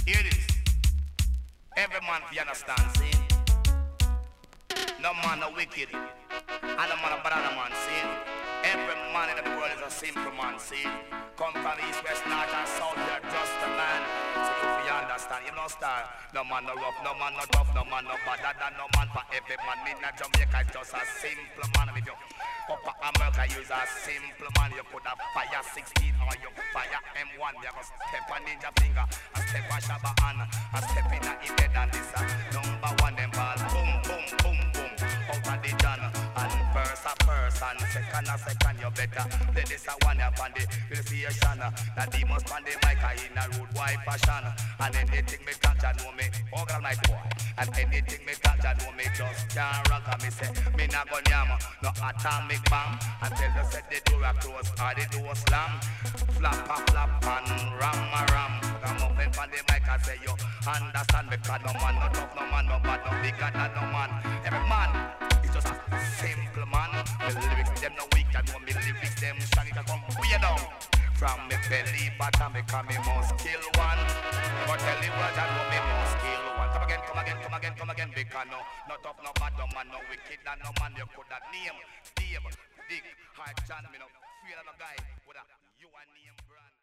Hear this. Every man, if you understand, see? No man no wicked. And no man a banana man, see? Every man in the world is a simple man, see? Come from east, west, north and south, you're just a man. So if you understand, you know star. No man no rough, no man no tough, no man no better than no man. For every man in Jamaica, just a simple man. If you Upper America, use a simple man. You could have fire 16 or you fire M1. You go step on ninja finger, a step on Shabba hand, a step in a head and this number one them ball. Boom, boom, boom, boom. Out of the John and first a first and second a second. You better play this a one up on the station. That he must on the mic in a road wide fashion. And anything me catch and know me organize boy. And anything me catch and know me just can't rock. And me say me not gon' yam no atomic bomb. And tell you said the door a close or the door slam. Flap a flap and ram a ram. Come up in on the mic and say you understand. Because no man no tough, no man no bad, no bigger than no man. Every man is just a simple man. My lyrics them no weak and my lyrics them strong. It can come way down. From me belly bottom, me come me must kill one. But tell the brother no me must kill one. Come again, come again, come again, come again. Because no tough, no bad, no man, no wicked, and no man you could have name Dave, Dick, Hard John. Me no fear of a guy with a you a name brand.